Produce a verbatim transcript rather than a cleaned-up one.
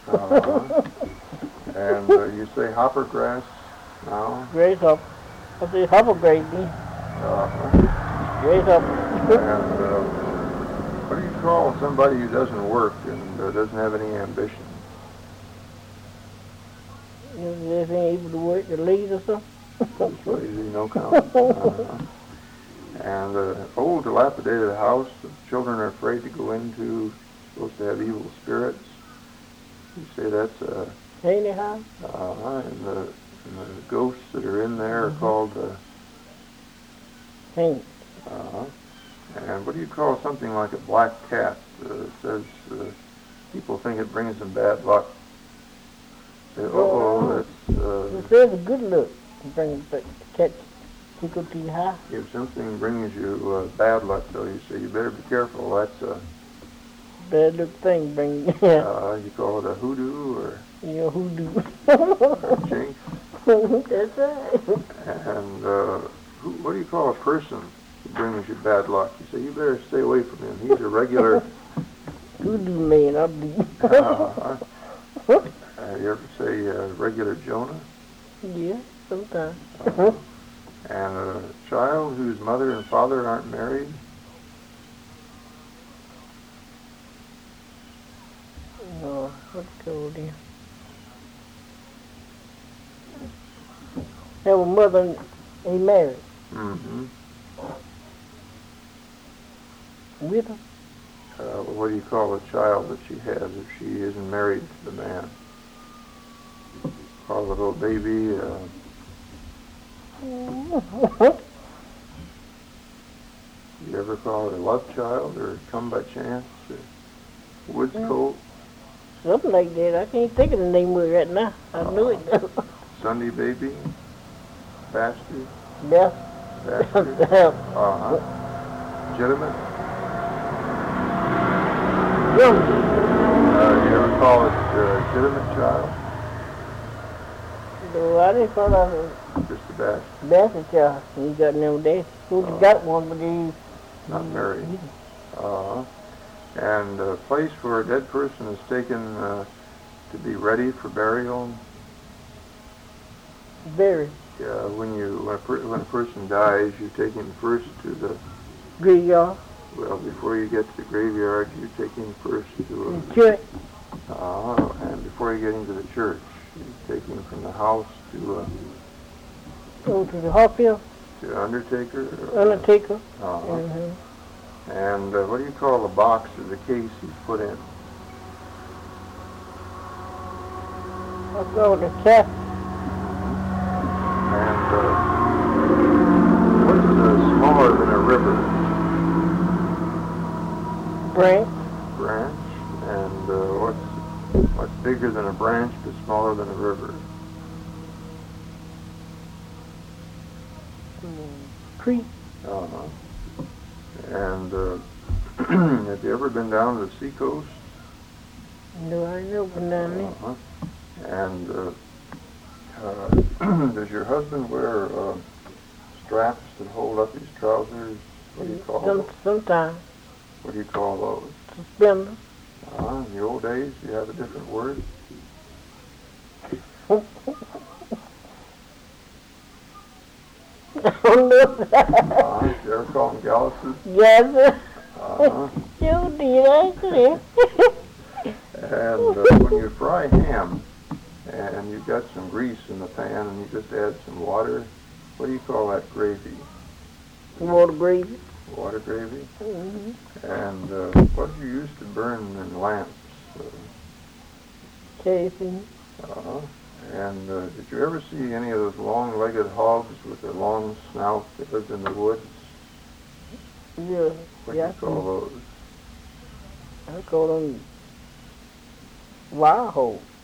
Uh-huh. And uh, you say hoppergrass now? Grasshopper. I say hopper gravy. Uh-huh. Grasshopper. And uh, what do you call somebody who doesn't work and uh, doesn't have any ambition? If they ain't able to work, the lead or something. That's lazy, no count. Uh-huh. And uh, old dilapidated house the children are afraid to go into, supposed to have evil spirits. You say that's a... Hainy house? Uh-huh. And the, and the ghosts that are in there are mm-hmm. called... Uh, Haint. Uh-huh. And what do you call something like a black cat? Uh, it says uh, people think it brings them bad luck. Say, uh-oh, that's... Uh, it says a good luck. Bring the cat tickle to your high. If something brings you uh, bad luck, though, you say you better be careful. That's a... Bad luck thing bring... uh, you call it a hoodoo or... Yeah, hoodoo. Or jinx. That's right. And uh, who, what do you call a person who brings you bad luck? You say, you better stay away from him. He's a regular... Hoodoo man, I'll be... uh, uh, you ever say uh, regular Jonah? Yeah, sometimes. Uh, and a child whose mother and father aren't married? No, what's called there? Have a mother and he married. Mm-hmm. With her? Uh, what do you call a child that she has if she isn't married to the man? Call a little baby. Uh, you ever call it a love child or come by chance or woods yeah. colt? Something like that. I can't think of the name of it right now. I uh, knew it. Sunday baby? Bastard? Yeah. Bastard? uh-huh. Legitimate? Young. Uh, you ever call it uh, legitimate child? No, I didn't call it just a bastard. Bastard child. He got no day. Who uh, got one, but he... Not married. Uh-huh. And a place where a dead person is taken uh, to be ready for burial? Buried. Yeah, when you when a, per, when a person dies, you take him first to the... Graveyard. Well, before you get to the graveyard, you take him first to a... church. Uh, and before you get into the church, you take him from the house to... Uh, oh, to the hospital? To undertaker? Undertaker. Uh-huh. Mm-hmm. And uh, what do you call the box or the case he's put in? I call it a chest. And uh, what's uh, smaller than a river? Branch. Branch. And uh, what's what's bigger than a branch but smaller than a river? Mm, creek. Uh-huh. And uh, have you ever been down to the seacoast? No, I never been down there. Uh-huh. And uh, uh, does your husband wear uh, straps that hold up his trousers? What do you call Some, those? Sometimes. What do you call those? Suspenders. Uh, in the old days, you have a different word? uh, you ever call them galluses? Yes, sir. Uh-huh. You did, actually. And uh, when you fry ham, and you've got some grease in the pan, and you just add some water, what do you call that gravy? Water gravy. Water gravy? Mm-hmm. And uh, what do you use to burn in lamps? Uh, Casing. Uh-huh. And uh, did you ever see any of those long-legged hogs with their long snout that lived in the woods? Yeah. What yeah, do you call those? I call them wild hogs.